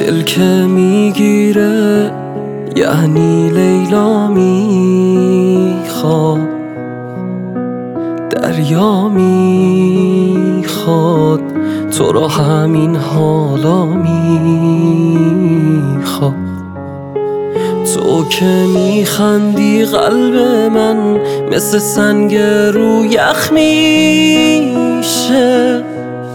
دل که میگیره یعنی لیلا میخواد، دریا میخواد، تو رو همین حالا میخواد. تو که میخندی قلب من مثل سنگ رو یخ میشه.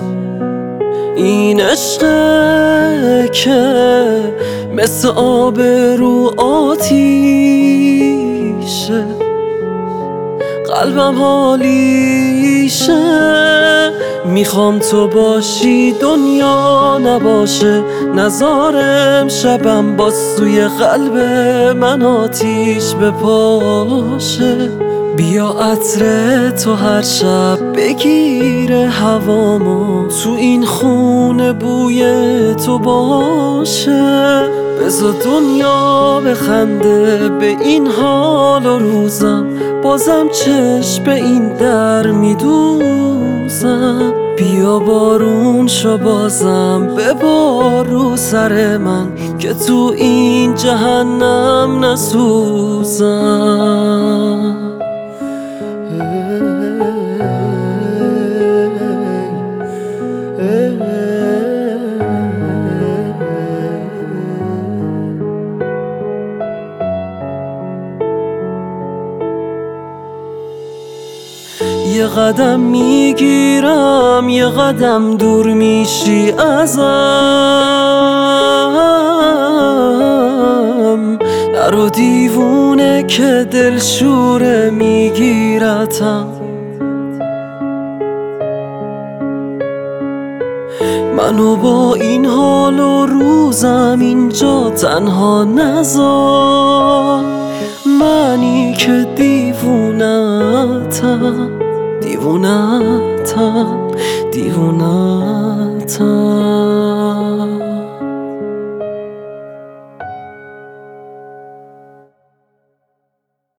این عشقه که مثل آب رو آتیشه، قلبم حالیشه. میخوام تو باشی دنیا نباشه، نزارم شبم با سوی قلب من آتیش بپاشه. بیا عطر تو هر شب بگیره هوامو، تو این خونه بوی تو باشه. بذار دنیا بخنده به این حال و روزم، بازم چشم به این در میدوزم. بیا بارون شو بازم ببار رو سر من، که تو این جهنم نسوزم. یه قدم میگیرم یه قدم دور میشی ازم، نرو دیوونه که دلشوره میگیرتم. منو با این حال و روزم اینجا تنها نذار، منی که دیوونتم، دیوونتم، دیوونتم.